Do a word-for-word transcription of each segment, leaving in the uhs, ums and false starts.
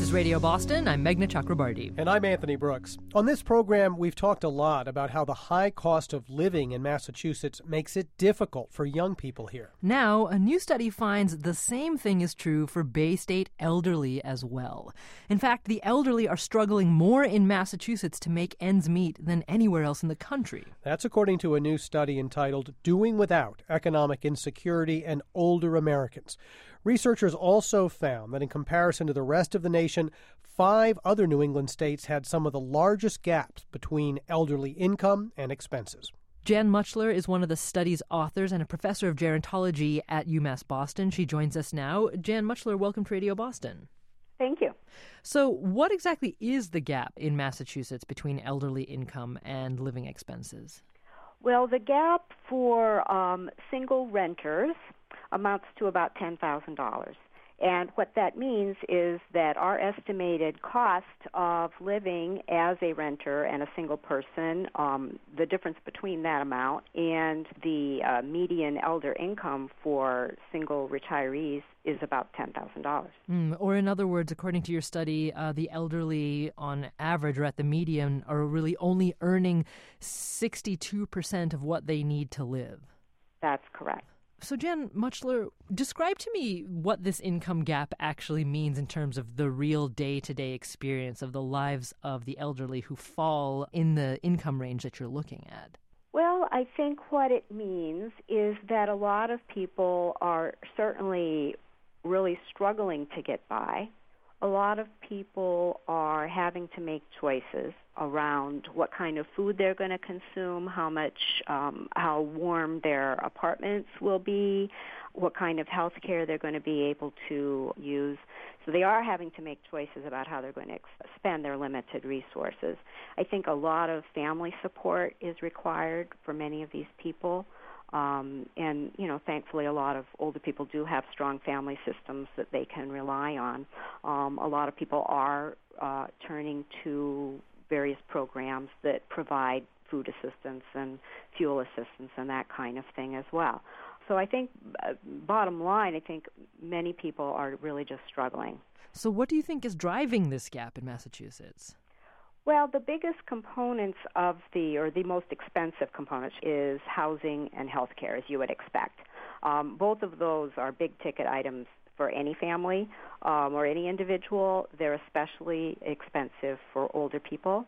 is Radio Boston. I'm Meghna Chakrabarti. And I'm Anthony Brooks. On this program, we've talked a lot about how the high cost of living in Massachusetts makes it difficult for young people here. Now, a new study finds the same thing is true for Bay State elderly as well. In fact, the elderly are struggling more in Massachusetts to make ends meet than anywhere else in the country. That's according to a new study entitled Doing Without Economic Insecurity and Older Americans. Researchers also found that in comparison to the rest of the nation, five other New England states had some of the largest gaps between elderly income and expenses. Jan Muchler is one of the study's authors and a professor of gerontology at UMass Boston. She joins us now. Jan Muchler, welcome to Radio Boston. Thank you. So what exactly is the gap in Massachusetts between elderly income and living expenses? Well, the gap for um, single renters amounts to about ten thousand dollars. And what that means is that our estimated cost of living as a renter and a single person, um, the difference between that amount and the uh, median elder income for single retirees is about ten thousand dollars. Mm, or in other words, according to your study, uh, the elderly on average or at the median are really only earning sixty-two percent of what they need to live. That's correct. So, Jan Muchler, describe to me what this income gap actually means in terms of the real day-to-day experience of the lives of the elderly who fall in the income range that you're looking at. Well, I think what it means is that a lot of people are certainly really struggling to get by. A lot of people are having to make choices around what kind of food they're going to consume, how much, um, how warm their apartments will be, what kind of health care they're going to be able to use. So they are having to make choices about how they're going to ex- spend their limited resources. I think a lot of family support is required for many of these people. Um, and, you know, thankfully a lot of older people do have strong family systems that they can rely on. Um, a lot of people are uh, turning to various programs that provide food assistance and fuel assistance and that kind of thing as well. So I think, uh, bottom line, I think many people are really just struggling. So what do you think is driving this gap in Massachusetts? Well, the biggest components of the, or the most expensive components, is housing and health care, as you would expect. Um, both of those are big-ticket items for any family um, or any individual. They're especially expensive for older people,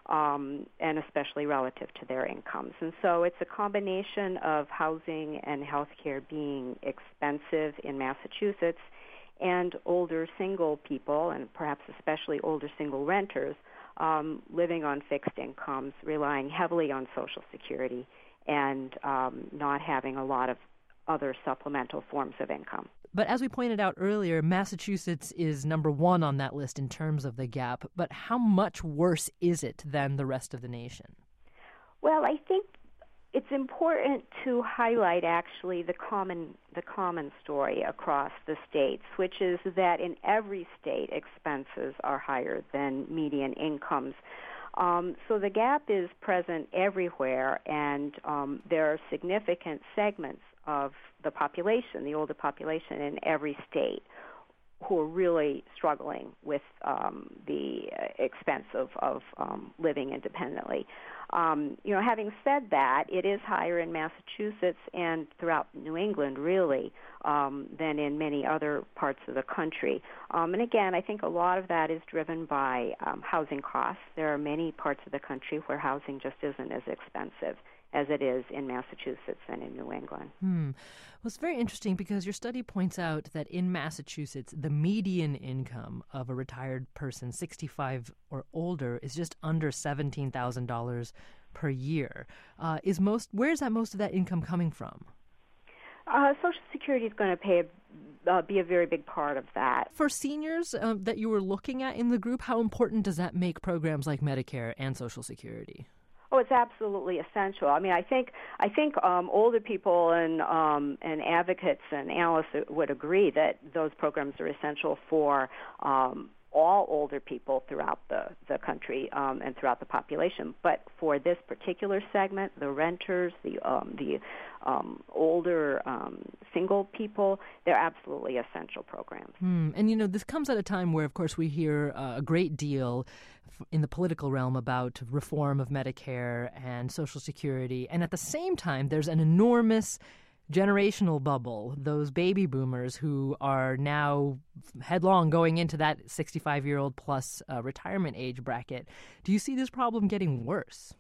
um, and especially relative to their incomes. And so it's a combination of housing and health care being expensive in Massachusetts, and older single people, and perhaps especially older single renters, Um, living on fixed incomes, relying heavily on Social Security, and um, not having a lot of other supplemental forms of income. But as we pointed out earlier, Massachusetts is number one on that list in terms of the gap. But how much worse is it than the rest of the nation? Well, I think it's important to highlight actually the common the common story across the states, which is that in every state expenses are higher than median incomes. Um, so the gap is present everywhere, and um, there are significant segments of the population, the older population in every state, who are really struggling with um, the expense of, of um, living independently. Um, you know, having said that, it is higher in Massachusetts and throughout New England, really, um, than in many other parts of the country. Um, and again, I think a lot of that is driven by um, housing costs. There are many parts of the country where housing just isn't as expensive as it is in Massachusetts and in New England. Hmm. Well, it's very interesting because your study points out that in Massachusetts, the median income of a retired person sixty-five or older is just under seventeen thousand dollars per year. Uh, is most where is that most of that income coming from? Uh, Social Security is going to pay a, uh, be a very big part of that. For seniors uh, that you were looking at in the group, how important does that make programs like Medicare and Social Security? Oh, it's absolutely essential. I mean, I think I think um, older people and um, and advocates and analysts would agree that those programs are essential for um, all older people throughout the, the country um, and throughout the population. But for this particular segment, the renters, the um, the um, older um, single people, they're absolutely essential programs. Hmm. And, you know, this comes at a time where, of course, we hear uh, a great deal f- in the political realm about reform of Medicare and Social Security. And at the same time, there's an enormous generational bubble, those baby boomers who are now headlong going into that sixty-five-year-old plus uh, retirement age bracket. Do you see this problem getting worse?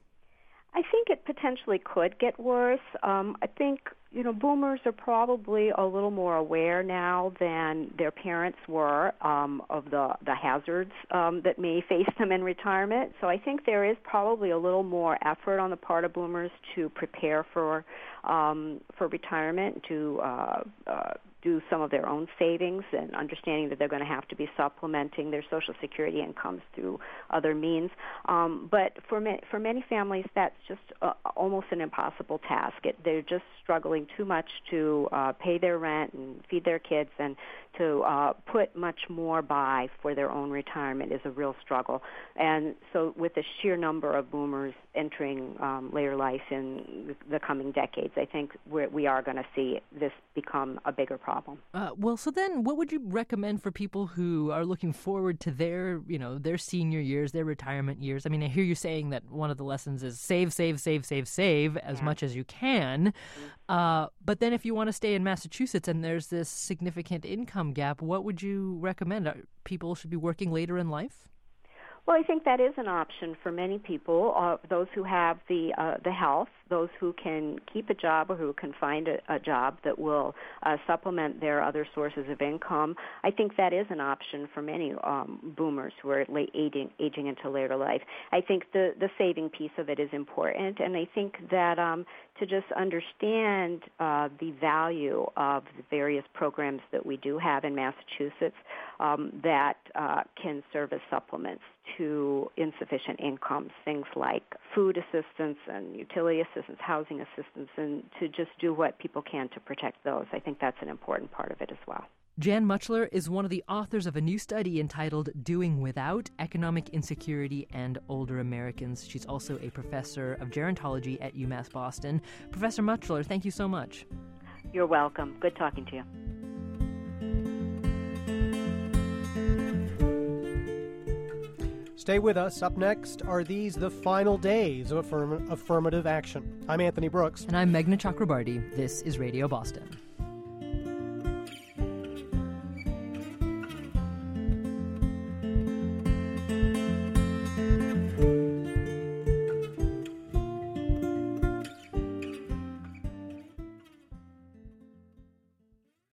I think it potentially could get worse. Um, I think, you know, boomers are probably a little more aware now than their parents were um, of the, the hazards um, that may face them in retirement. So I think there is probably a little more effort on the part of boomers to prepare for um, for retirement, to uh, uh, do some of their own savings, and understanding that they're going to have to be supplementing their Social Security incomes through other means. Um, but for ma- for many families, that's just uh, almost an impossible task. It, they're just struggling too much to uh, pay their rent and feed their kids, and to uh, put much more by for their own retirement is a real struggle. And so with the sheer number of boomers entering um, later life in the coming decades, I think we're, we are going to see this become a bigger problem. Uh, well, so then what would you recommend for people who are looking forward to their, you know, their senior years, their retirement years? I mean, I hear you saying that one of the lessons is save, save, save, save, save as yeah. much as you can. Uh, but then if you want to stay in Massachusetts and there's this significant income gap, what would you recommend? People should be working later in life? Well, I think that is an option for many people, uh, those who have the uh, the health, those who can keep a job or who can find a, a job that will uh, supplement their other sources of income. I think that is an option for many um, boomers who are late aging, aging into later life. I think the, the saving piece of it is important, and I think that um, to just understand uh, the value of the various programs that we do have in Massachusetts um, that uh, can serve as supplements to insufficient incomes, things like food assistance and utility assistance, housing assistance, and to just do what people can to protect those. I think that's an important part of it as well. Jan Mutchler is one of the authors of a new study entitled Doing Without: Economic Insecurity and Older Americans. She's also a professor of gerontology at UMass Boston. Professor Mutchler, thank you so much. You're welcome. Good talking to you. Stay with us. Up next, are these the final days of affirm- affirmative action? I'm Anthony Brooks. And I'm Meghna Chakrabarty. This is Radio Boston.